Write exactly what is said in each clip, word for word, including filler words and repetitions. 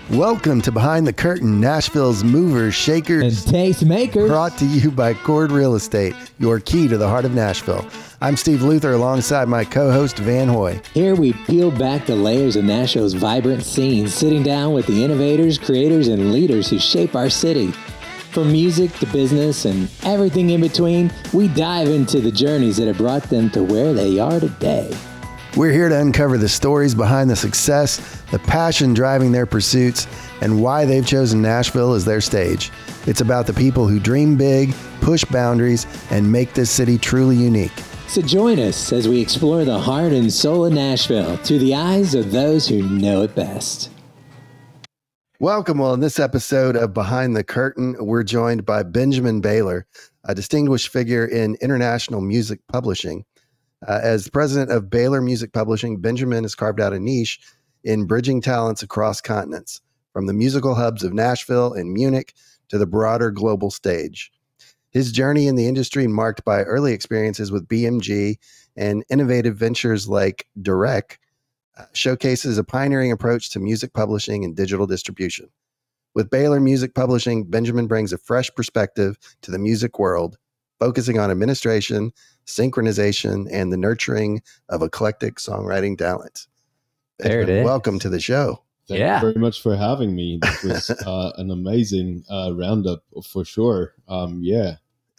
Welcome to Behind the Curtain, Nashville's movers, shakers, and tastemakers. Brought to you by Cord Real Estate, your key to the heart of Nashville. I'm Steve Luther alongside my co-host Van Hoy. Here we peel back the layers of Nashville's vibrant scene, sitting down with the innovators, creators, and leaders who shape our city. From music to business and everything in between, we dive into the journeys that have brought them to where they are today. We're here to uncover the stories behind the success, the passion driving their pursuits, and why they've chosen Nashville as their stage. It's about the people who dream big, push boundaries, and make this city truly unique. So join us as we explore the heart and soul of Nashville through the eyes of those who know it best. Welcome. Well, in this episode of Behind the Curtain, we're joined by Benjamin Baylor, a distinguished figure in international music publishing. Uh, as president of Baylor Music Publishing, Benjamin has carved out a niche in bridging talents across continents, from the musical hubs of Nashville and Munich to the broader global stage. His journey in the industry, marked by early experiences with B M G and innovative ventures like Direct, uh, showcases a pioneering approach to music publishing and digital distribution. With Baylor Music Publishing, Benjamin brings a fresh perspective to the music world, focusing on administration, synchronization, and the nurturing of eclectic songwriting talent. There it is. Welcome to the show. Thank yeah. you very much for having me. This was uh, an amazing uh, roundup for sure. Um, yeah.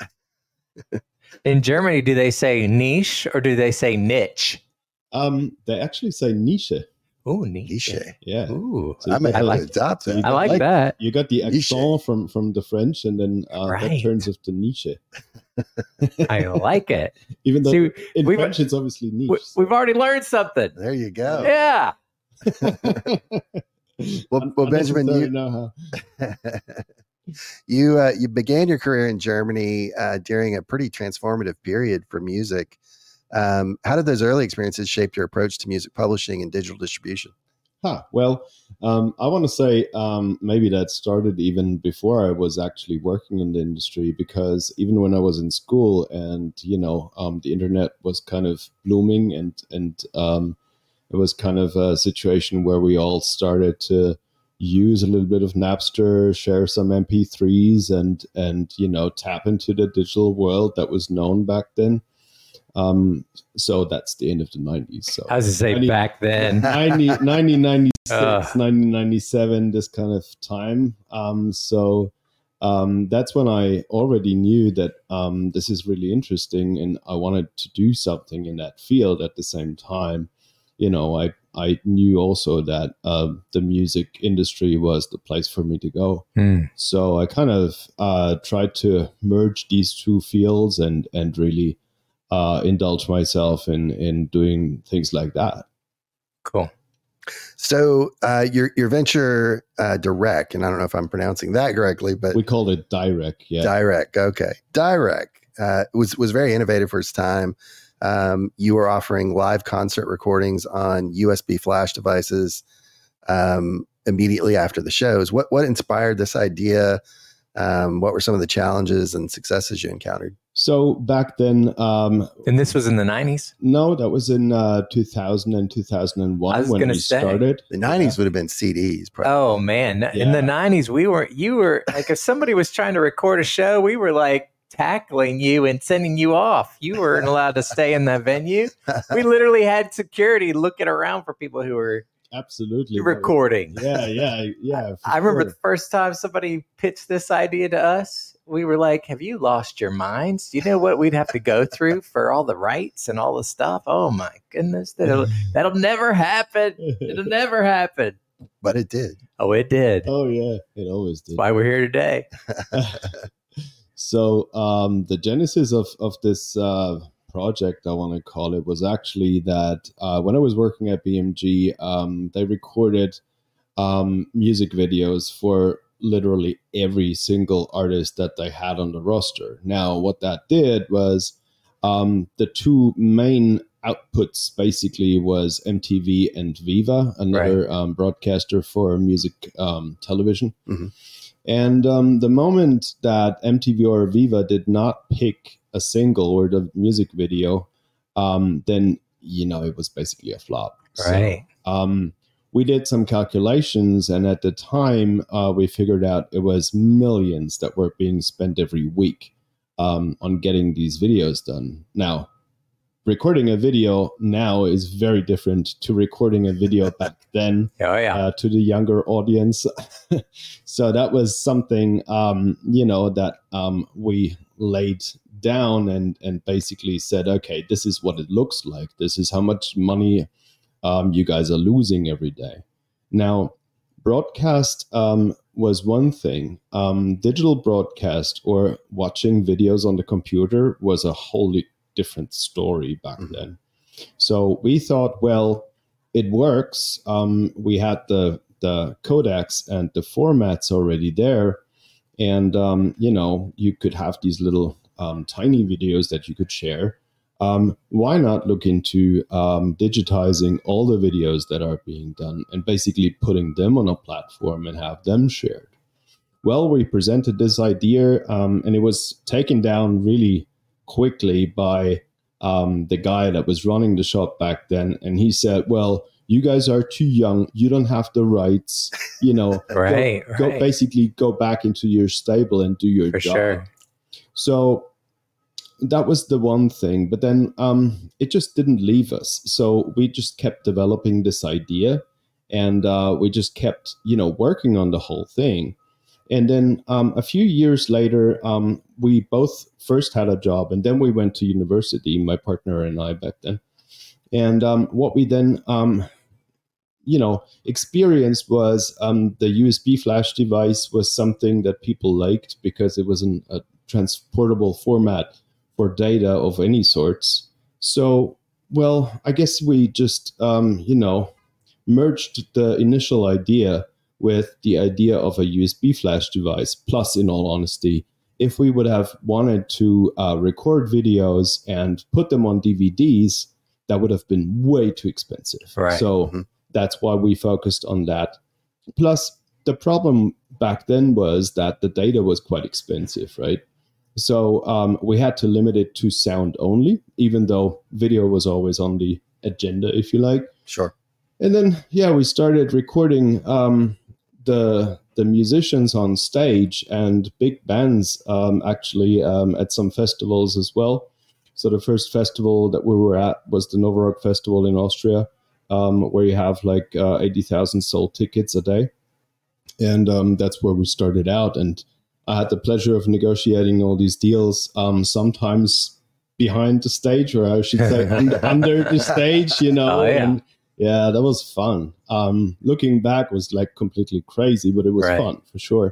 In Germany, do they say niche or do they say niche? Um, they actually say niche. Oh, niche. Niche. Yeah. Ooh, So I may I have like- to adopt so that. you I like like- that. You got the Niche. accent from, from the French, and then uh, Right. that turns into niche. I like it. Even though See, in we've- French it's obviously niche. We, we've already learned something. There you go. Yeah. Well, well, Benjamin, you- know how. you uh, you began your career in Germany uh, during a pretty transformative period for music. Um, how did those early experiences shape your approach to music publishing and digital distribution? Huh. Well, um, I want to say um, maybe that started even before I was actually working in the industry, because even when I was in school and, you know, um, the internet was kind of blooming and, and um, it was kind of a situation where we all started to use a little bit of Napster, share some M P threes and, and, you know, tap into the digital world that was known back then. Um, so that's the end of the nineties. So I was to say ninety back then. ninety, nineteen ninety-six, Ugh. nineteen ninety-seven, this kind of time. Um, so um, that's when I already knew that um, this is really interesting and I wanted to do something in that field at the same time. You know, I, I knew also that uh, the music industry was the place for me to go. Hmm. So I kind of uh, tried to merge these two fields and, and really uh, indulge myself in, in doing things like that. Cool. So uh, your your venture uh, Direct, and I don't know if I'm pronouncing that correctly, but We called it Direct, yeah. Direct, okay, Direct uh, was was very innovative for its time. Um, you were offering live concert recordings on U S B flash devices um, immediately after the shows. What what inspired this idea? Um, what were some of the challenges and successes you encountered? So back then, um, And this was in the nineties? no, that was in uh, two thousand and two thousand one I was when gonna we say. started. The nineties would have been C Ds, probably. Oh, man. In the Yeah. nineties, we were, you were like, if somebody was trying to record a show, we were like tackling you and sending you off. You weren't allowed to stay in that venue. We literally had security looking around for people who were Absolutely. recording. Yeah, yeah, yeah. for I remember sure. the first time somebody pitched this idea to us, we were like, have you lost your minds? Do you know what we'd have to go through for all the rights and all the stuff? Oh my goodness. That'll, that'll never happen. It'll never happen. But it did. Oh, it did. Oh, yeah, it always did. That's why we're here today. So um, the genesis of, of this uh, project, I want to call it, was actually that uh, when I was working at B M G, um, they recorded um, music videos for literally every single artist that they had on the roster. Now, what that did was um, the two main outputs basically was M T V and Viva, another um, broadcaster for music um, television. Mhm. And um, the moment that M T V or Viva did not pick a single or the music video, um, then, you know, it was basically a flop. Right. So, um, we did some calculations, and at the time, uh, we figured out it was millions that were being spent every week um, on getting these videos done. Now, recording a video now is very different to recording a video back then. Oh, yeah. uh, to the younger audience. So that was something, um, you know, that um, we laid down and, and basically said, okay, this is what it looks like. This is how much money um, you guys are losing every day. Now, broadcast um, was one thing. Um, digital broadcast or watching videos on the computer was a wholly different story back mm-hmm. then. So we thought, well, it works. Um, we had the the codecs and the formats already there, and um, you know, you could have these little um, tiny videos that you could share. Um, why not look into um, digitizing all the videos that are being done and basically putting them on a platform and have them shared? Well, we presented this idea, um, and it was taken down really quickly by um, the guy that was running the shop back then. And he said, well, you guys are too young. You don't have the rights, you know, right, go, right. go basically go back into your stable and do your For job. Sure. So that was the one thing. But then um, it just didn't leave us. So we just kept developing this idea, and uh, we just kept, you know, working on the whole thing. And then um, a few years later, um, we both first had a job, and then we went to university, my partner and I back then. And um, what we then, um, you know, experienced was um, the U S B flash device was something that people liked because it was an, a transportable format for data of any sorts. So, well, I guess we just, um, you know, merged the initial idea with the idea of a U S B flash device. Plus, in all honesty, if we would have wanted to uh, record videos and put them on D V Ds, that would have been way too expensive. Right. So mm-hmm. that's why we focused on that. Plus, the problem back then was that the data was quite expensive, right? So um, we had to limit it to sound only, even though video was always on the agenda, if you like. Sure. And then, yeah, we started recording um, the the musicians on stage and big bands um, actually um, at some festivals as well. So the first festival that we were at was the Nova Rock Festival in Austria, um, where you have like uh, eighty thousand sold tickets a day. And um, that's where we started out. And I had the pleasure of negotiating all these deals, um, sometimes behind the stage, or I should say under, under the stage, you know. Oh, yeah. And yeah, that was fun. Um, looking back was like completely crazy, but it was right. fun for sure.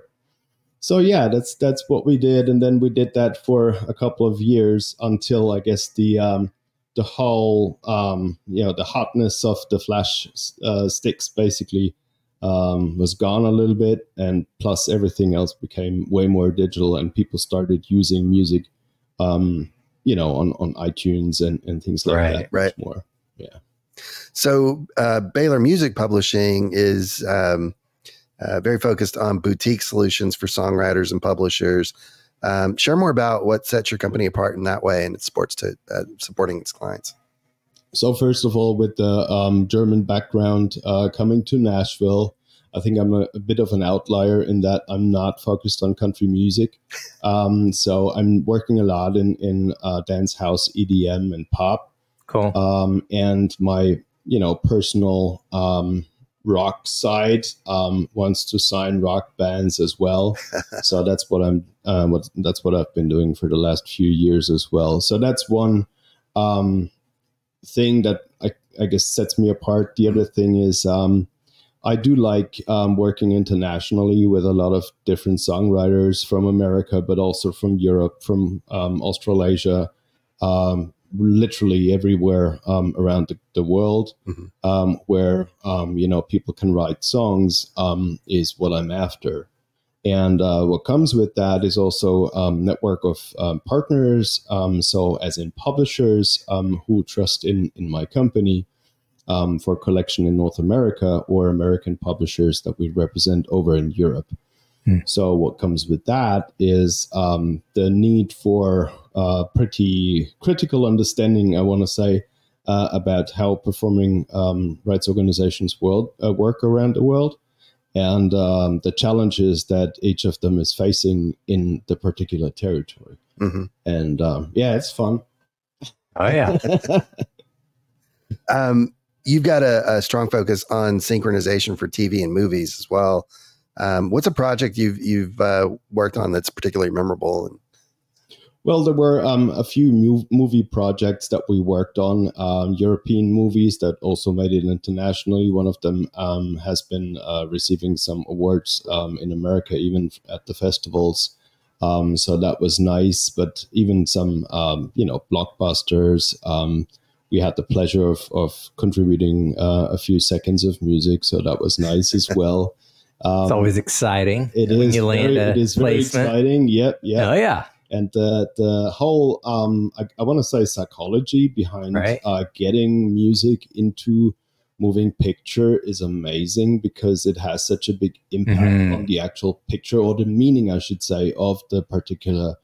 So yeah, that's that's what we did, and then we did that for a couple of years until I guess the um, the whole um, you know the hotness of the flash uh, sticks basically um, was gone a little bit, and plus everything else became way more digital, and people started using music, um, you know, on, on iTunes and, and things like right, that. Right, more, yeah. So uh, Baylor Music Publishing is um, uh, very focused on boutique solutions for songwriters and publishers. Um, share more about what sets your company apart in that way and its supports to uh, supporting its clients. So first of all, with the um, German background uh, coming to Nashville, I think I'm a, a bit of an outlier in that I'm not focused on country music. Um, so I'm working a lot in, in uh, dance house, E D M, and pop. Cool. Um, and my, you know, personal um, rock side um, wants to sign rock bands as well. So that's what I'm. Uh, what that's what I've been doing for the last few years as well. So that's one um, thing that I, I guess sets me apart. The other thing is um, I do like um, working internationally with a lot of different songwriters from America, but also from Europe, from um, Australasia. Um, literally everywhere um, around the, the world, mm-hmm. um, where, um, you know, people can write songs um, is what I'm after. And uh, what comes with that is also a um, network of um, partners. Um, so as in publishers um, who trust in, in my company um, for collection in North America, or American publishers that we represent over in Europe. Hmm. So what comes with that is um, the need for uh, pretty critical understanding, I want to say, uh, about how performing um, rights organizations world uh, work around the world, and um, the challenges that each of them is facing in the particular territory. Mm-hmm. And um, yeah, it's fun. Oh yeah. um, you've got a, a strong focus on synchronization for T V and movies as well. Um, what's a project you've you've uh, worked on that's particularly memorable? And- Well, there were um, a few mu- movie projects that we worked on, um, European movies that also made it internationally. One of them um, has been uh, receiving some awards um, in America, even at the festivals. Um, so that was nice. But even some, um, you know, blockbusters. Um, we had the pleasure of, of contributing uh, a few seconds of music, so that was nice as well. Um, It's always exciting. It when is you land very, a it is very placement. exciting. Yep, yep. Oh yeah. And the the whole, um, I, I want to say, psychology behind Right. uh, getting music into moving picture is amazing, because it has such a big impact Mhm. on the actual picture, or the meaning, I should say, of the particular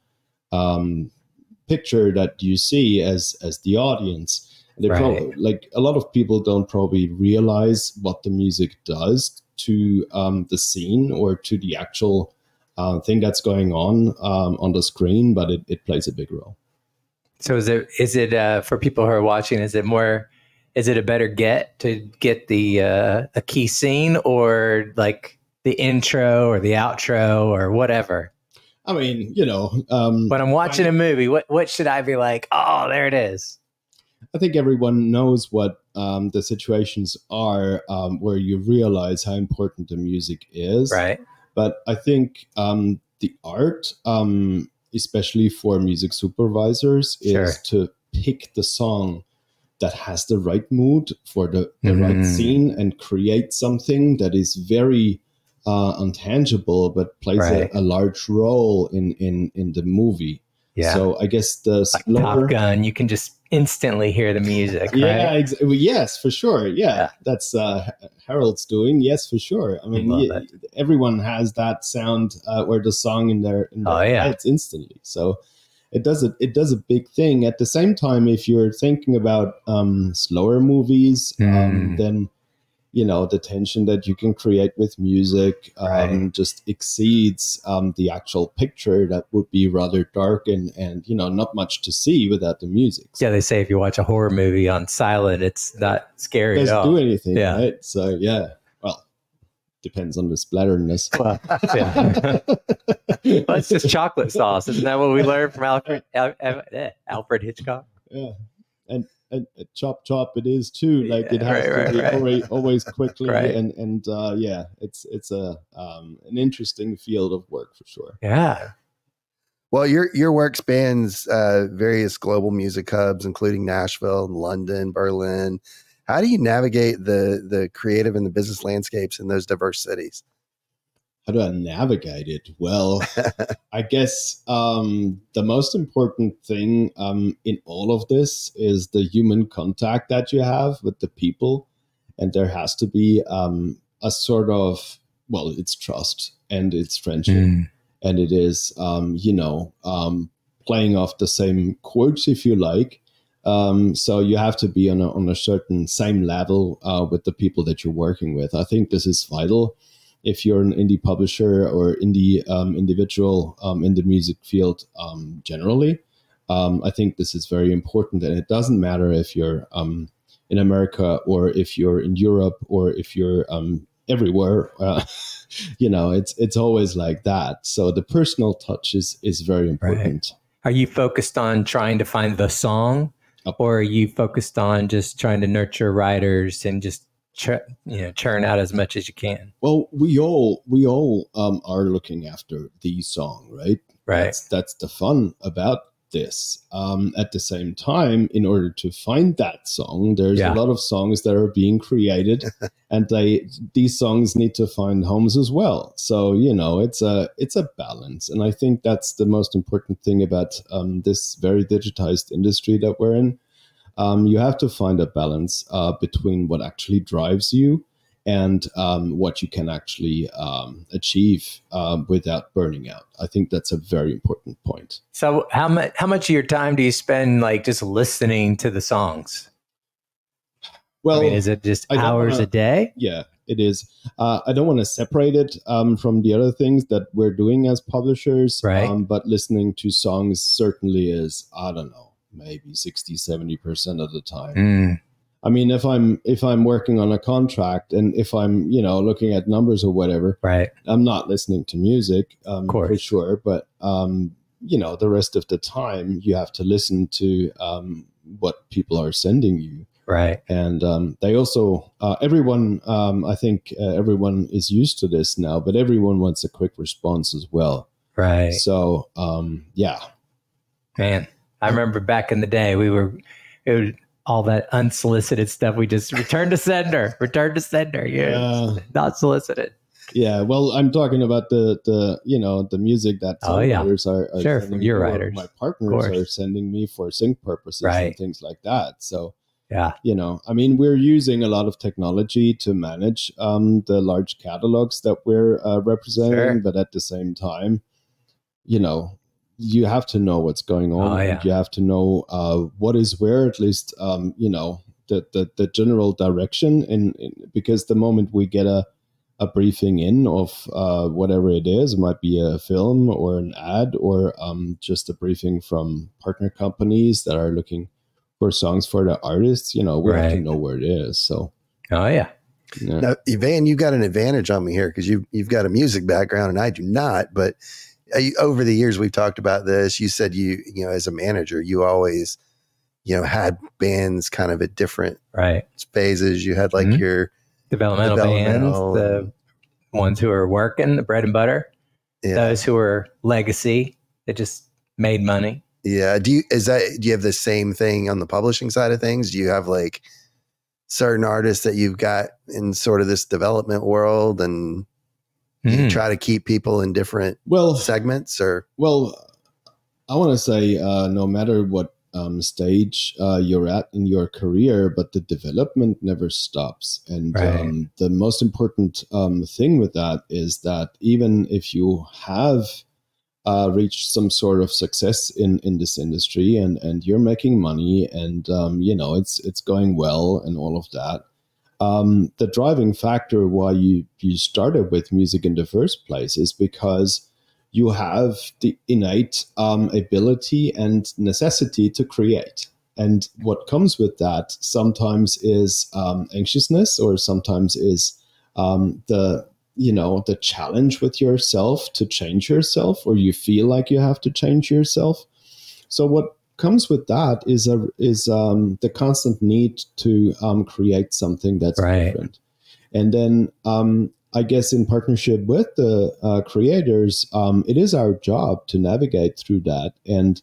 um, picture that you see as as the audience. They Right. probably, like a lot of people don't probably realize what the music does to um, the scene or to the actual uh, thing that's going on um, on the screen, but it, it plays a big role. So is it is it uh, for people who are watching? Is it more? Is it a better get to get the uh, a key scene, or like the intro or the outro or whatever? I mean, you know, um, When I'm watching a movie, what what should I be like? Oh, there it is. I think everyone knows what um, the situations are um, where you realize how important the music is. Right. But I think um, the art, um, especially for music supervisors, Sure. is to pick the song that has the right mood for the, the Mhm. right scene, and create something that is very uh, untangible, but plays Right. a, a large role in, in, in the movie. Yeah. So I guess the Like slower... Top Gun, you can just instantly hear the music. Yeah, Right? ex- well, yes, for sure. Yeah, Yeah. that's uh, Harold's doing. Yes, for sure. I mean, Love y- it. everyone has that sound uh, or the song in their, in their Oh, yeah. heads instantly. So it does a, it does a big thing. At the same time, if you're thinking about um, slower movies, um, Mm. then you know the tension that you can create with music um, Right. just exceeds um, the actual picture that would be rather dark and and you know not much to see without the music. So Yeah, they say if you watch a horror movie on silent, it's not scary it at doesn't all. do anything, Yeah. right? So yeah, well, depends on the splatterness. Well, yeah. Well, it's just chocolate sauce. Isn't that what we learned from Alfred Al, Al, eh, Alfred Hitchcock? Yeah, and, and and chop chop it is too. Like it Yeah, has right, to right, be right. always always quickly Right. and and uh, yeah, it's it's a um, an interesting field of work for sure. Yeah. Well, your your work spans uh, various global music hubs, including Nashville, and London, Berlin. How do you navigate the the creative and the business landscapes in those diverse cities? How do I navigate it? Well, I guess um, the most important thing um, in all of this is the human contact that you have with the people. And there has to be um, a sort of, well, it's trust and it's friendship. Mm. And it is, um, you know, um, playing off the same chords, if you like. Um, so you have to be on a, on a certain same level uh, with the people that you're working with. I think this is vital. If you're an indie publisher or indie um, individual um, in the music field um, generally, um, I think this is very important. And it doesn't matter if you're um, in America or if you're in Europe or if you're um, everywhere. Uh, you know, it's it's always like that. So the personal touch is is very important. Are you focused on trying to find the song, Yep. or are you focused on just trying to nurture writers and just ch- you know churn out as much as you can? Well, we all we all um, are looking after the song, right? Right. That's that's the fun about this. Um, at the same time, in order to find that song, there's Yeah. a lot of songs that are being created, and they these songs need to find homes as well. So you know, it's a it's a balance, and I think that's the most important thing about um, this very digitized industry that we're in. Um, you have to find a balance uh, between what actually drives you and um, what you can actually um, achieve um, without burning out. I think that's a very important point. So how much how much of your time do you spend like just listening to the songs? Well, I mean, is it just I don't hours wanna- a day? Yeah, it is. Uh, I don't want to separate it um, from the other things that we're doing as publishers. Right. Um, but listening to songs certainly is, I don't know, maybe sixty, seventy percent of the time. Mm, I mean, if I'm if I'm working on a contract and if I'm, you know, looking at numbers or whatever, right. I'm not listening to music um, Of course. for sure. But, um, you know, the rest of the time you have to listen to um, what people are sending you. Right. And um, they also, uh, everyone, um, I think uh, everyone is used to this now, but everyone wants a quick response as well. Right. So, um, yeah. Man, I remember back in the day, we were, it was all that unsolicited stuff. We just return to sender, return to sender. Yeah. Uh, Not solicited. Yeah, well, I'm talking about the, the you know, the music that Oh, yeah. songwriters are, are Sure, sending from your me, or writers. my Of partners course. are sending me for sync purposes Right. and things like that. So, Yeah. you know, I mean, we're using a lot of technology to manage um, the large catalogs that we're uh, representing, Sure. but at the same time, you know, you have to know what's going on, Oh, yeah. and you have to know uh, what is where, at least, um, you know, the, the, the general direction. And because the moment we get a, a briefing in of uh, whatever it is, it might be a film or an ad or um, just a briefing from partner companies that are looking for songs for the artists, you know, we have to Right. know where it is. So, Oh, yeah. yeah. Now, Evan, you've got an advantage on me here because you you've got a music background and I do not. But uh, over the years, we've talked about this. You said you you know as a manager, you always you know had bands kind of at different Right. phases. You had like Mhm. your Developmental, Developmental bands, and- the ones who are working, the bread and butter, yeah those who are legacy that just made money. yeah. Do you is that do you have the same thing on the publishing side of things? Do you have like certain artists that you've got in sort of this development world, and you Mm. try to keep people in different Well, segments or Well, I want to say uh, no matter what um, stage uh, you're at in your career, but the development never stops. And Right. um, the most important um, thing with that is that even if you have uh, reached some sort of success in, in this industry and, and you're making money and um, you know it's it's going well and all of that, um, the driving factor why you, you started with music in the first place is because you have the innate um, ability and necessity to create. And what comes with that sometimes is um, anxiousness, or sometimes is um, the you know the challenge with yourself to change yourself, or you feel like you have to change yourself. So what comes with that is a is um, the constant need to um, create something that's Right. different, and then. Um, I guess in partnership with the uh, creators, um, it is our job to navigate through that and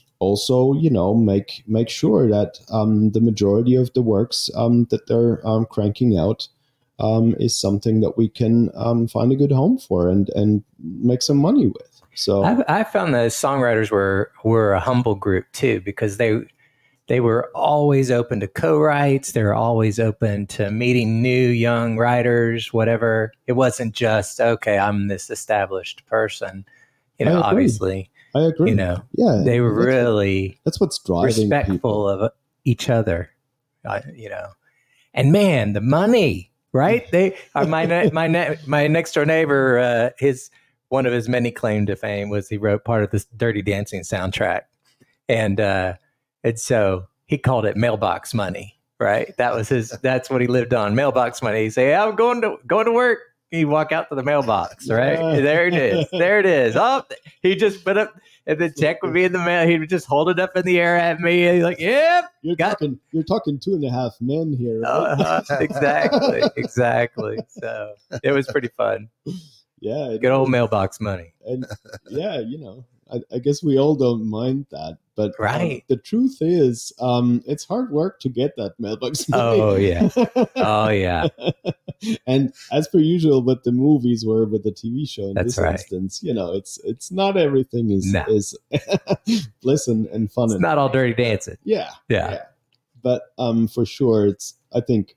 also, you know, make make sure that um, the majority of the works um, that they're um, cranking out um, is something that we can um, find a good home for and and make some money with. So I, I found that songwriters were were a humble group too, because they they were always open to co-writes. They were always open to meeting new young writers, whatever. It wasn't just, okay, I'm this established person. You know, I agree. obviously, I agree. you know, yeah, they were that's what- really that's what's driving respectful people. of each other, uh, you know. And man, the money, right? They uh, my ne- my ne- my next door neighbor, uh, his one of his many claim to fame was he wrote part of this Dirty Dancing soundtrack, and uh, and so he called it mailbox money, right? That was his. That's what he lived on, mailbox money. He'd say, "I'm going to going to work." He'd walk out to the mailbox, right? Yeah. There it is. There it is. Oh, he just put up, and the check would be in the mail. He would just hold it up in the air at me, and he's like, "Yep." You're Got- talking. You're talking two and a half men here. Right? Uh-huh, exactly, exactly. So it was pretty fun. Yeah, it Good old is. mailbox money. And yeah, you know, I, I guess we all don't mind that, but um, Right. the truth is, um, it's hard work to get that mailbox money. Oh, yeah. Oh yeah, And as per usual, with the movies or with the T V show in That's this right. instance, you know, it's it's not everything is No. is bliss and, and fun. it's and not all Dirty Dancing. yeah, Yeah. But um, for sure, it's I think,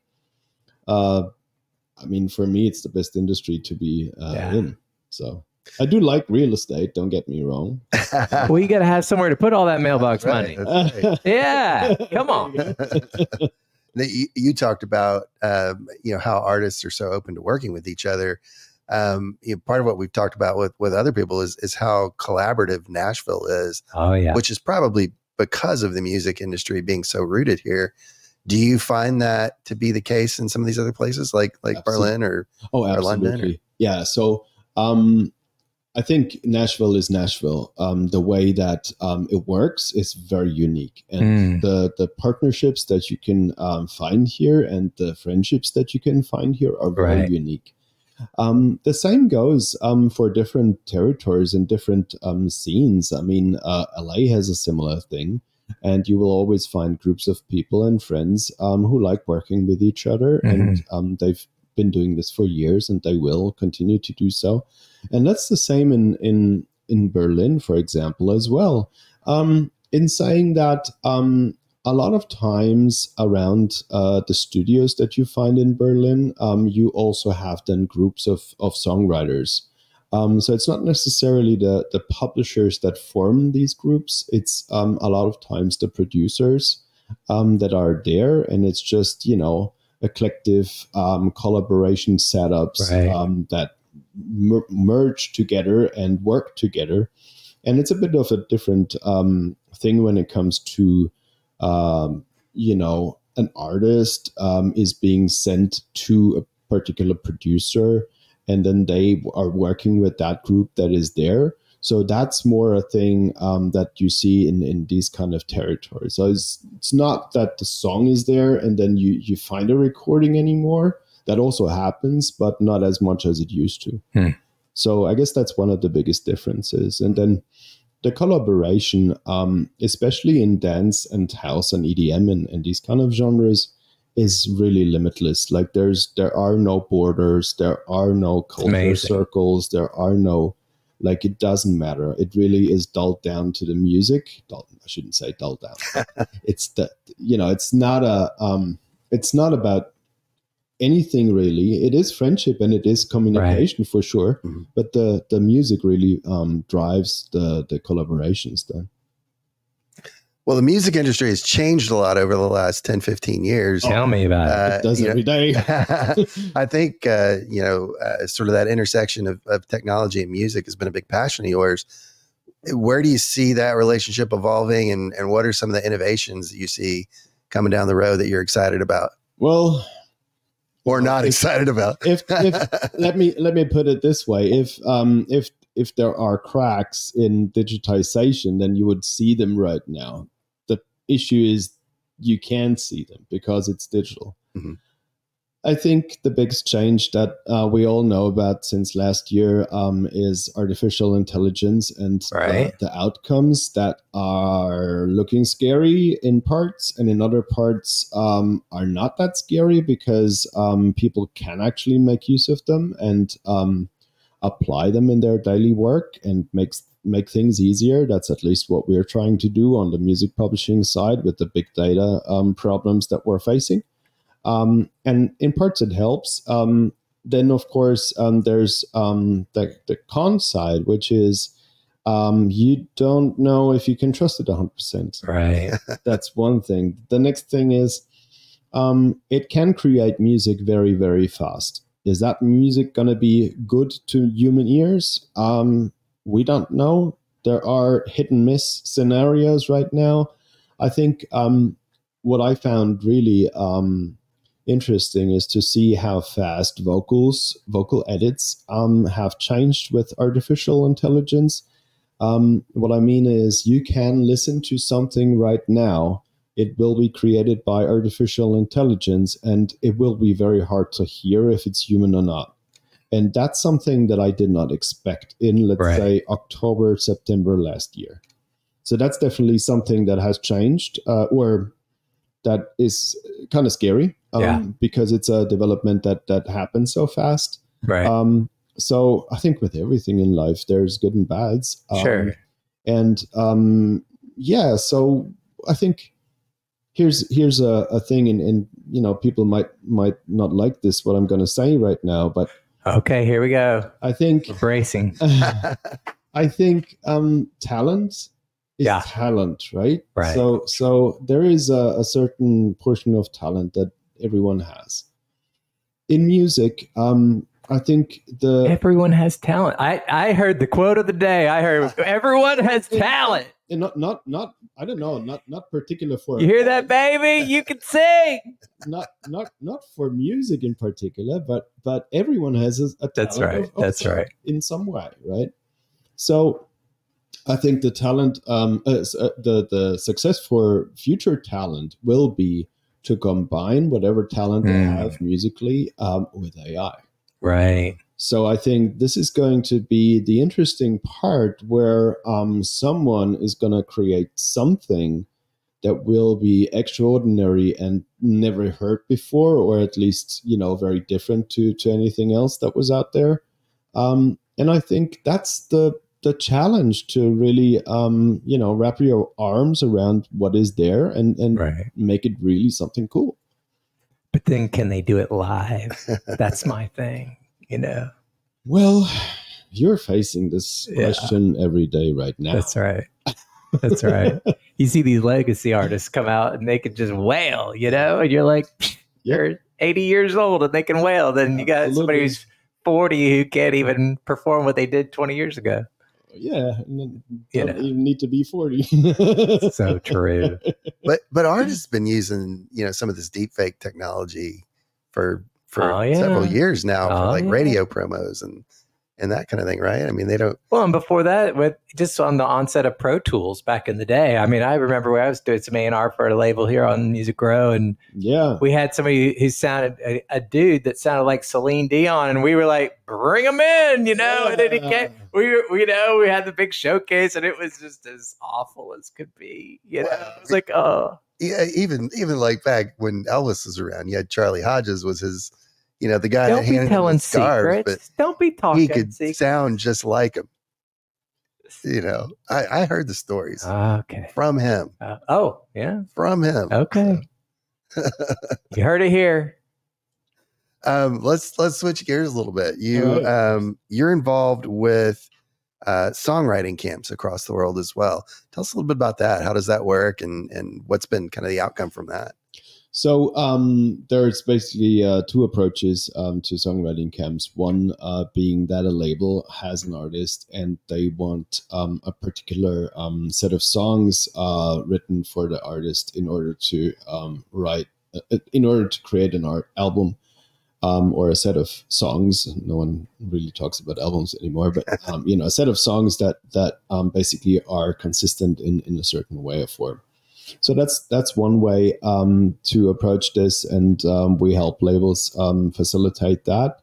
uh, I mean, for me, it's the best industry to be uh, Yeah. in. So I do like real estate. Don't get me wrong. Well, you got to have somewhere to put all that mailbox Right, money. that's right. Yeah, come on. that you, you talked about, um, you know, how artists are so open to working with each other. Um, you know, part of what we've talked about with, with other people is, is how collaborative Nashville is, Oh yeah. which is probably because of the music industry being so rooted here. Do you find that to be the case in some of these other places like, like Absolutely. Berlin or, Oh, or London? absolutely. Yeah. So, um, I think Nashville is Nashville. Um, the way that um, it works is very unique, and Mm. the the partnerships that you can um, find here and the friendships that you can find here are very Right. unique. Um, the same goes um, for different territories and different um, scenes. I mean, uh, L A has a similar thing, and you will always find groups of people and friends um, who like working with each other, Mhm. and um, they've been doing this for years, and they will continue to do so. And that's the same in in in Berlin, for example, as well. Um, in saying that, um, a lot of times around uh, the studios that you find in Berlin, um, you also have then groups of of songwriters. Um, so it's not necessarily the the publishers that form these groups. It's um, a lot of times the producers um, that are there, and it's just, you know, a collective um, collaboration setups Right. um, that mer- merge together and work together. And it's a bit of a different um, thing when it comes to, um, you know, an artist um, is being sent to a particular producer, and then they are working with that group that is there. So that's more a thing um, that you see in, in these kind of territories. So it's it's not that the song is there and then you, you find a recording anymore. That also happens, but not as much as it used to. Hmm. So I guess that's one of the biggest differences. And then the collaboration, um, especially in dance and house and E D M and, and these kind of genres, is really limitless. Like there's there are no borders, there are no culture amazing. circles, there are no, like, it doesn't matter. It really is dulled down to the music. Dulled, I shouldn't say dulled down. But it's the, you know, it's not a um, it's not about anything really. It is friendship and it is communication, right, for sure. Mm-hmm. But the the music really um, drives the the collaborations then. Well, the music industry has changed a lot over the last ten, fifteen years. Tell me about uh, it. It does every know, day. I think, uh, you know, uh, sort of that intersection of, of technology and music has been a big passion of yours. Where do you see that relationship evolving, and, and what are some of the innovations that you see coming down the road that you're excited about? Well, or not if, excited about? if, if let me let me put it this way: if um, if if there are cracks in digitization, then you would see them right now. The issue is you can't see them because it's digital. Mm-hmm. I think the biggest change that uh, we all know about since last year um, is artificial intelligence and right. the, the outcomes that are looking scary in parts, and in other parts um, are not that scary because um, people can actually make use of them and um, apply them in their daily work and makes make things easier. That's at least what we're trying to do on the music publishing side with the big data um, problems that we're facing. Um, and in parts it helps. Um, then, of course, um, there's um, the, the con side, which is um, you don't know if you can trust it one hundred percent. Right. That's one thing. The next thing is um, it can create music very, very fast. Is that music going to be good to human ears? Um, we don't know. There are hit and miss scenarios right now. I think um, what I found really um, interesting is to see how fast vocals, vocal edits um, have changed with artificial intelligence. Um, what I mean is you can listen to something right now. It will be created by artificial intelligence, and it will be very hard to hear if it's human or not. And that's something that I did not expect in, let's right. say, October, September last year. So that's definitely something that has changed, uh, or that is kind of scary um, yeah. because it's a development that that happens so fast. Right. Um, so I think with everything in life, there's good and bads. Um, sure. And um, yeah, so I think here's here's a, a thing, and, and you know, people might might not like this what I'm going to say right now, but okay, here we go. I think We're bracing. I think um, talent is Yeah. talent, right? Right. So so there is a, a certain portion of talent that everyone has. In music, um, I think the Everyone has talent. I, I heard the quote of the day. I heard everyone has talent. and not not not I don't know, not not particular for You hear that, baby? You can sing. not not not for music in particular, but but everyone has a, a talent That's right. of- of That's talent right. in some way, right? So I think the talent, um, uh, s- uh, the the success for future talent will be to combine whatever talent they Mm. have musically um, with A I. Right. So I think this is going to be the interesting part where um, someone is going to create something that will be extraordinary and never heard before, or at least, you know, very different to, to anything else that was out there. Um, and I think that's the the challenge, to really, um, you know, wrap your arms around what is there and, and Right. make it really something cool. But then can they do it live? That's my thing, you know? Well, you're facing this Yeah. question every day right now. That's right. That's right. You see these legacy artists come out and they can just wail, you know? And you're like, you're eighty years old and they can wail. Then you got somebody Absolutely. who's forty who can't even perform what they did twenty years ago. Yeah, and then You don't know. even need to be forty. So true. But but artists been using, you know, some of this deep fake technology for for Oh, yeah. several years now for Oh, like yeah. radio promos and and that kind of thing, right? I mean, they don't. Well, and before that, with just on the onset of Pro Tools back in the day, I mean, I remember when I was doing some A and R for a label here on Music Grow, and Yeah. we had somebody who sounded a, a dude that sounded like Celine Dion, and we were like, "Bring him in," you know. And then he came. We were, we, you know, we had the big showcase, and it was just as awful as could be. You know, Wow. it was like, oh, Yeah, even even like back when Elvis was around, you had Charlie Hodges was his, you know, the guy don't that be handed him telling the scarves, secrets. Don't be but talking he could secrets. sound just like him. You know, I, I heard the stories Okay. from him, Uh, oh, yeah. from him. Okay. You heard it here. Um, let's let's switch gears a little bit. You All right. um, you're involved with uh, songwriting camps across the world as well. Tell us a little bit about that. How does that work, and and what's been kind of the outcome from that? So um, there's basically uh, two approaches um, to songwriting camps. One uh, being that a label has an artist and they want um, a particular um, set of songs uh, written for the artist in order to um, write, uh, in order to create an art album um, or a set of songs. No one really talks about albums anymore, but um, you know, a set of songs that that um, basically are consistent in in a certain way or form. So that's that's one way um, to approach this, and um, we help labels um, facilitate that.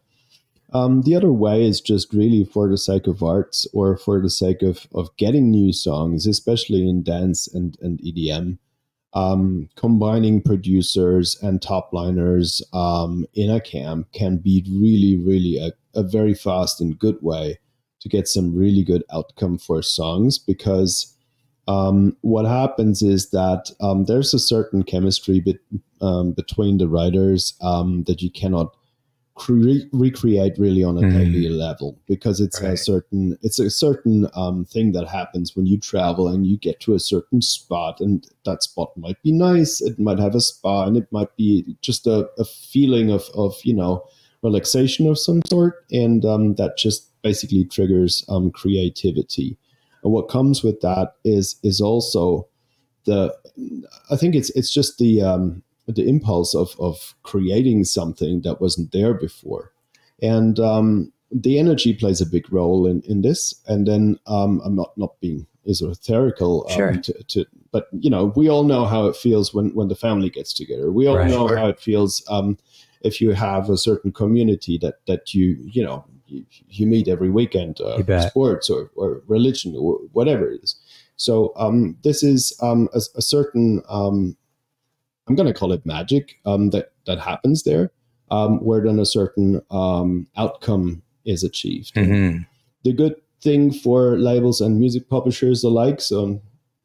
Um, the other way is just really for the sake of arts or for the sake of, of getting new songs, especially in dance and, and E D M, um, combining producers and top liners um, in a camp can be really, really a, a very fast and good way to get some really good outcome for songs, because Um, what happens is that um, there's a certain chemistry be- um, between the writers um, that you cannot cre- recreate really on a Mhm. daily level, because it's a Right. certain it's a certain um, thing that happens when you travel and you get to a certain spot, and that spot might be nice, it might have a spa, and it might be just a, a feeling of of you know relaxation of some sort, and um, that just basically triggers um, creativity. And what comes with that is is also the I think it's it's just the um, the impulse of of creating something that wasn't there before, and um, the energy plays a big role in, in this. And then um, I'm not not being esoterical, um, Sure. to, to but you know we all know how it feels when when the family gets together. We all Right. know Sure. how it feels um, if you have a certain community that that you you know. You, you meet every weekend, uh, You bet. sports or, or religion or whatever it is. So um, this is um, a, a certain, um, I'm going to call it magic um, that, that happens there, um, where then a certain um, outcome is achieved. Mhm. The good thing for labels and music publishers alike, so I'm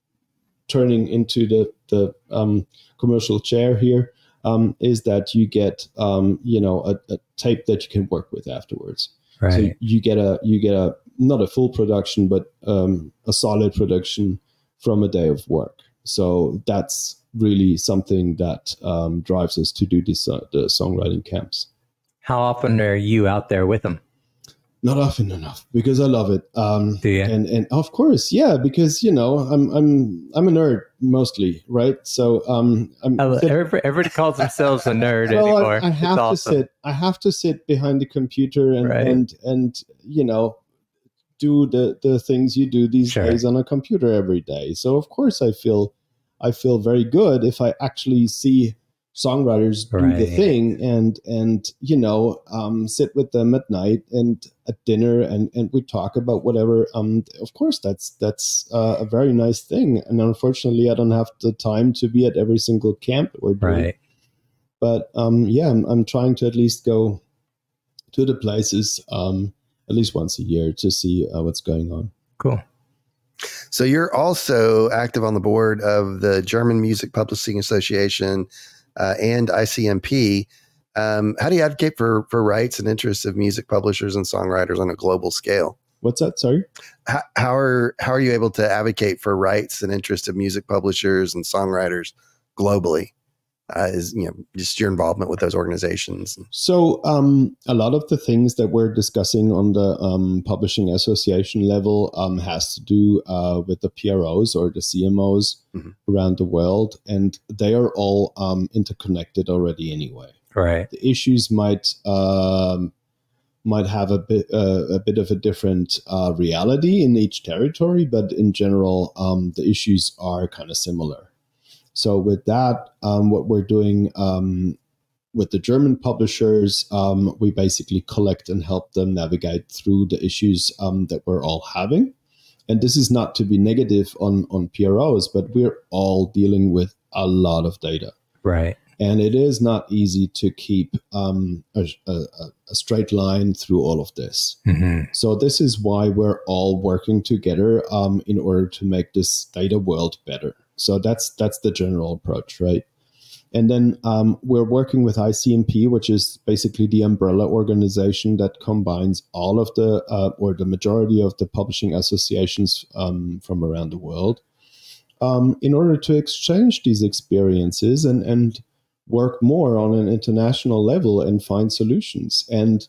turning into the, the um, commercial chair here, um, is that you get, um, you know, a, a tape that you can work with afterwards. So Right. you get a you get a not a full production, but um, a solid production from a day of work. So that's really something that um, drives us to do this, uh, the songwriting camps. How often are you out there with them? Not often enough, because I love it. Um, Do you? And and of course, yeah, because you know I'm I'm I'm a nerd mostly, right? So um, I'm, I love- everybody, everybody calls themselves a nerd well, anymore. I, I have It's to awesome. sit. I have to sit behind the computer and Right. and and you know do the the things you do these Sure. days on a computer every day. So of course I feel I feel very good if I actually see songwriters do the Right. thing and and you know um, sit with them at night and at dinner and and we talk about whatever. Um, of course that's that's uh, a very nice thing. And unfortunately, I don't have the time to be at every single camp that we're doing. Right. But um, yeah, I'm, I'm trying to at least go to the places um, at least once a year to see uh, what's going on. Cool. So you're also active on the board of the German Music Publishing Association uh, and I C M P. Um, how do you advocate for for rights and interests of music publishers and songwriters on a global scale? What's that? Sorry? How, how are how are you able to advocate for rights and interests of music publishers and songwriters globally? Uh, is you know just your involvement with those organizations? So um, a lot of the things that we're discussing on the um, publishing association level um, has to do uh, with the P R Os or the C M Os mm-hmm. around the world, and they are all um, interconnected already anyway. Right. The issues might um, might have a bit uh, a bit of a different uh, reality in each territory, but in general, um, the issues are kind of similar. So with that, um, what we're doing um, with the German publishers, um, we basically collect and help them navigate through the issues um, that we're all having. And this is not to be negative on, on P R Os, but we're all dealing with a lot of data. Right. And it is not easy to keep um, a, a, a straight line through all of this. Mm-hmm. So this is why we're all working together um, in order to make this data world better. So that's that's the general approach, right? And then um, we're working with I C M P, which is basically the umbrella organization that combines all of the, uh, or the majority of the publishing associations um, from around the world, um, in order to exchange these experiences and, and work more on an international level and find solutions. And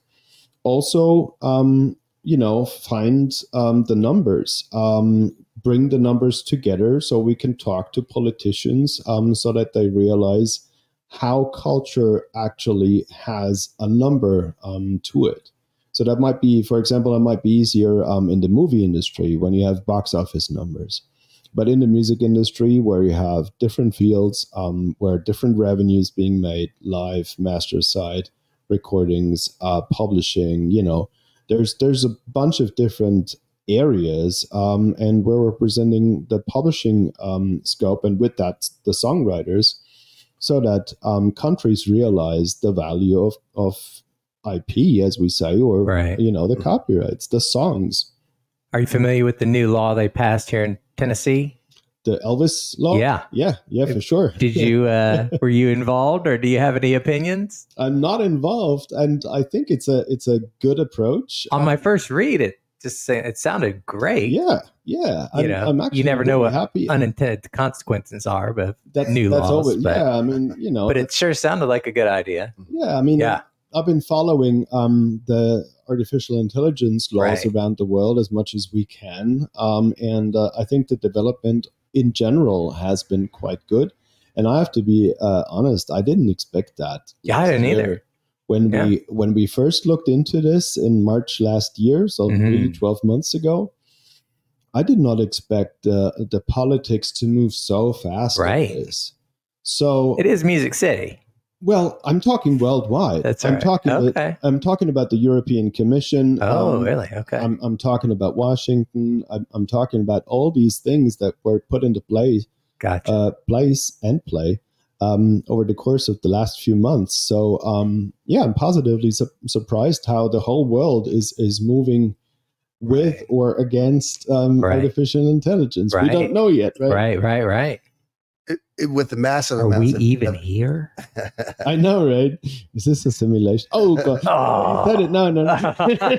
also, um, you know, find um, the numbers, um, bring the numbers together so we can talk to politicians um, so that they realize how culture actually has a number um, to it. So that might be, for example, it might be easier um, in the movie industry when you have box office numbers. But in the music industry, where you have different fields, um, where different revenues being made, live, master side, recordings, uh, publishing, you know, there's there's a bunch of different areas, um, and we're representing the publishing um, scope, and with that, the songwriters, so that um, countries realize the value of, of I P, as we say, or, right. you know, the copyrights, the songs. Are you familiar with the new law they passed here in Tennessee? The Elvis law? Yeah. Yeah, yeah, for sure. Did you, uh, were you involved, or do you have any opinions? I'm not involved, and I think it's a it's a good approach. On my first read, it just saying it sounded great. Yeah, yeah. You I'm, know, I'm actually you never really know what happy. unintended consequences are, but that's, new that's laws. always, but, yeah, I mean, you know. But it sure sounded like a good idea. Yeah, I mean, yeah. I've been following um, the artificial intelligence laws right. around the world as much as we can. Um, and uh, I think the development in general has been quite good. And I have to be uh, honest, I didn't expect that. Yeah, I didn't year. either. When yeah. we when we first looked into this in March last year, so mm-hmm. really twelve months ago, I did not expect uh, the politics to move so fast. Right. Like this. So it is Music City. Well, I'm talking worldwide. That's I'm right. talking. Okay. About, I'm talking about the European Commission. Oh, um, really? Okay. I'm, I'm talking about Washington. I'm, I'm talking about all these things that were put into play, gotcha. uh, place and play um, over the course of the last few months. So, um, yeah, I'm positively su- surprised how the whole world is is moving with right. or against um, right. artificial intelligence. Right. We don't know yet, right? Right, right, right. it, it, with the massive Are we amounts of, even of, here? I know, right? Is this a simulation? Oh god! Oh. No, no, no.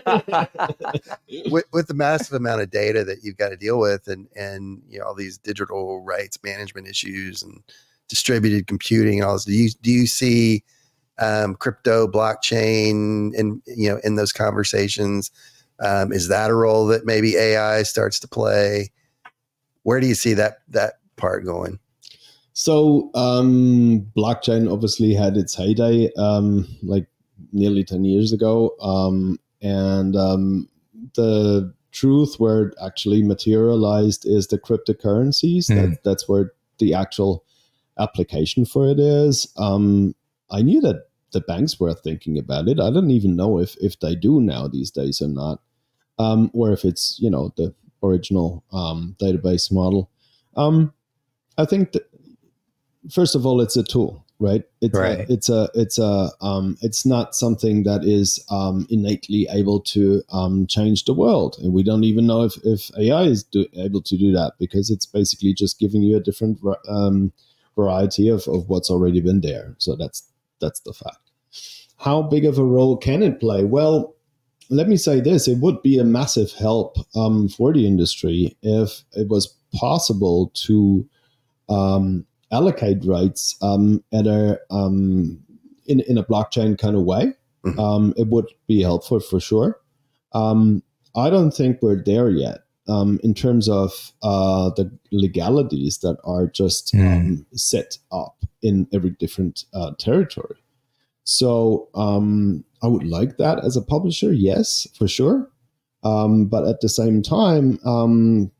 with, with the massive amount of data that you've got to deal with, and and you know all these digital rights management issues and distributed computing and all this. Do you do you see um, crypto, blockchain, and you know in those conversations? Um, is that a role that maybe A I starts to play? Where do you see that that part going? So um, blockchain obviously had its heyday um, like nearly ten years ago. Um, and um, the truth where it actually materialized is the cryptocurrencies. Mm. That, that's where the actual application for it is. Um, I knew that the banks were thinking about it. I don't even know if, if they do now these days or not, um, or if it's, you know, the original um, database model. Um, I think that, first of all, it's a tool, right? It's right. A, it's a, it's a, um, it's not something that is um, innately able to um, change the world, and we don't even know if, if A I is do, able to do that, because it's basically just giving you a different um, variety of, of what's already been there. So that's that's the fact. How big of a role can it play? Well, let me say this: it would be a massive help um, for the industry if it was possible to um, allocate rights um, at a um, in in a blockchain kind of way. Mm-hmm. Um, it would be helpful for sure. Um, I don't think we're there yet um, in terms of uh, the legalities that are just mm. um, set up in every different uh, territory. So um, I would like that as a publisher, yes, for sure. Um, but at the same time, um,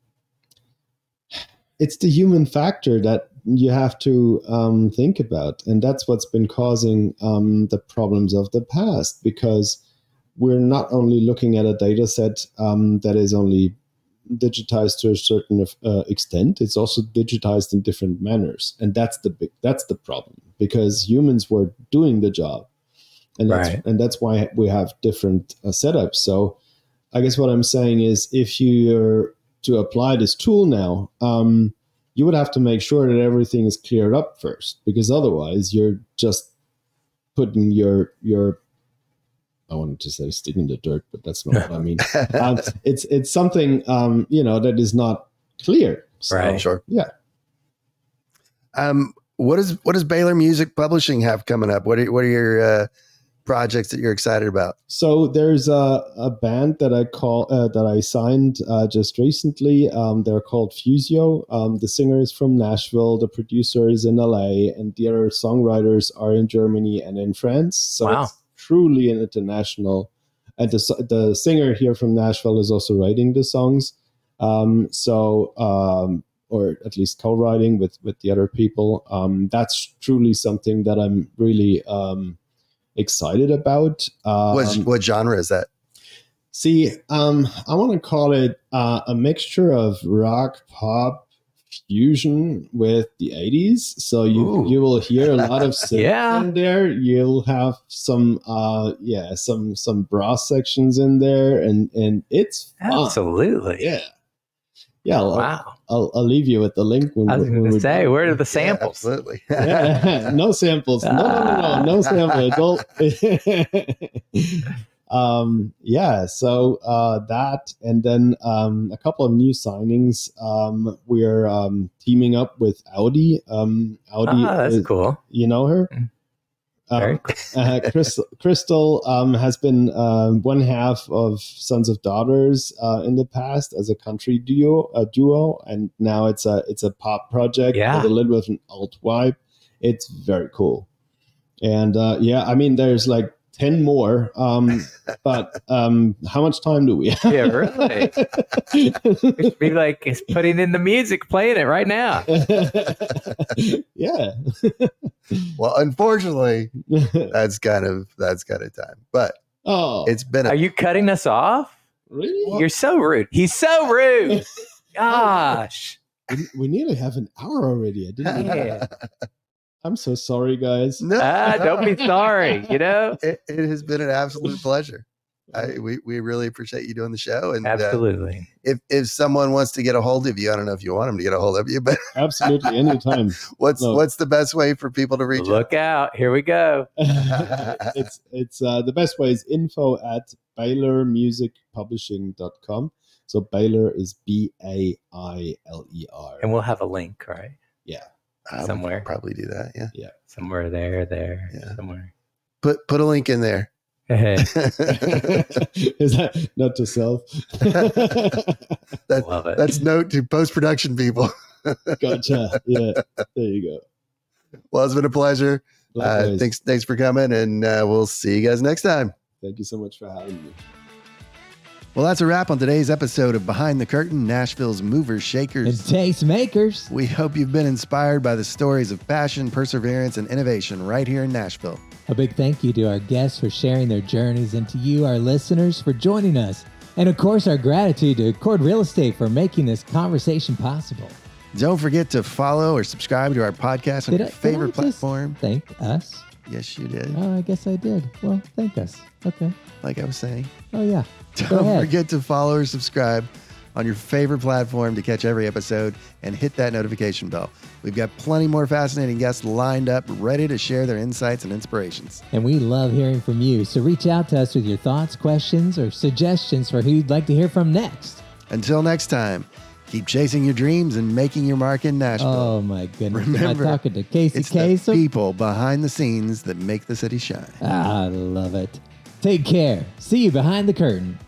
it's the human factor that you have to um, think about. And that's what's been causing um, the problems of the past, because we're not only looking at a data set um, that is only digitized to a certain uh, extent, it's also digitized in different manners. And that's the big, that's the problem, because humans were doing the job. And that's, right. and that's why we have different uh, setups. So I guess what I'm saying is, if you're to apply this tool now, um, you would have to make sure that everything is cleared up first, because otherwise you're just putting your, your, I wanted to say stick in the dirt, but that's not what I mean. Um, it's, it's something, um, you know, that is not clear. So, right. Sure. Yeah. Um, what is, what does Baylor Music Publishing have coming up? What are, what are your, uh, projects that you're excited about? So there's a, a band that I call uh, that I signed uh, just recently. Um, they're called Fusio. Um, the singer is from Nashville, the producer is in L A, and the other songwriters are in Germany and in France. So wow. It's truly an international. And the the singer here from Nashville is also writing the songs. Um, so um, or at least co-writing with with the other people. Um, that's truly something that I'm really um, excited about. Um, what, what genre is that? See, um, I want to call it uh, a mixture of rock, pop, fusion with the eighties. So you Ooh. you will hear a lot of synth yeah. in there. You'll have some uh, yeah some some brass sections in there, and and it's fun. Absolutely yeah yeah. I'll, wow. I'll, I'll leave you with the link. When, I was going to say, where are the samples? Yeah, absolutely. yeah, no samples. No, no, no, no, no samples. um, yeah, so uh, that, and then um, a couple of new signings. Um, we're um, teaming up with Audi. Um, Audi, ah, that's is, cool. You know her? Very cool. uh, Crystal, Crystal um, has been uh, one half of Sons of Daughters uh, in the past as a country duo, a duo, and now it's a it's a pop project yeah. with a little bit of an alt vibe. It's very cool, and uh, yeah, I mean, there's like ten more, um, but um, how much time do we have? Yeah, really. We should be like it's putting in the music, playing it right now. yeah. Well, unfortunately, that's kind of that's kind of time. But oh, it's been. A- Are you cutting us off? Really? You're so rude. He's so rude. Gosh, we, we nearly have an hour already. I didn't. Yeah. I'm so sorry, guys. No, ah, don't be sorry. You know, it, it has been an absolute pleasure. I, we, we really appreciate you doing the show. And Absolutely. Uh, if, if someone wants to get a hold of you, I don't know if you want them to get a hold of you, but Absolutely, anytime. what's No. what's the best way for people to reach Look out. Here we go. it's it's uh, the best way is info at Baylor Music Publishing dot com. So Baylor is B A I L E R. And we'll have a link, right? Yeah. I would Somewhere. probably do that. Yeah. Somewhere there, there, Yeah. somewhere. Put put a link in there. Hey, Is that not to self? That, love it. that's note to post production people. Gotcha. Yeah. There you go. Well, it's been a pleasure. Uh, Likewise. thanks thanks for coming, and uh, we'll see you guys next time. Thank you so much for having me. Well, that's a wrap on today's episode of Behind the Curtain, Nashville's Movers And Shakers. tastemakers. We hope you've been inspired by the stories of passion, perseverance, and innovation right here in Nashville. A big thank you to our guests for sharing their journeys and to you, our listeners, for joining us. And of course, our gratitude to Cord Real Estate for making this conversation possible. Don't forget to follow or subscribe to our podcast on Did your I- did favorite I just platform. Thank us. Yes, you did. Oh, I guess I did. Well, thank us. Okay. Like I was saying. Oh, yeah. Go Don't ahead. forget to follow or subscribe on your favorite platform to catch every episode and hit that notification bell. We've got plenty more fascinating guests lined up, ready to share their insights and inspirations. And we love hearing from you. So reach out to us with your thoughts, questions, or suggestions for who you'd like to hear from next. Until next time, keep chasing your dreams and making your mark in Nashville. Oh, my goodness. Remember, Am I talking to Casey It's the Kasem? people behind the scenes that make the city shine. Ah, I love it. Take care. See you behind the curtain.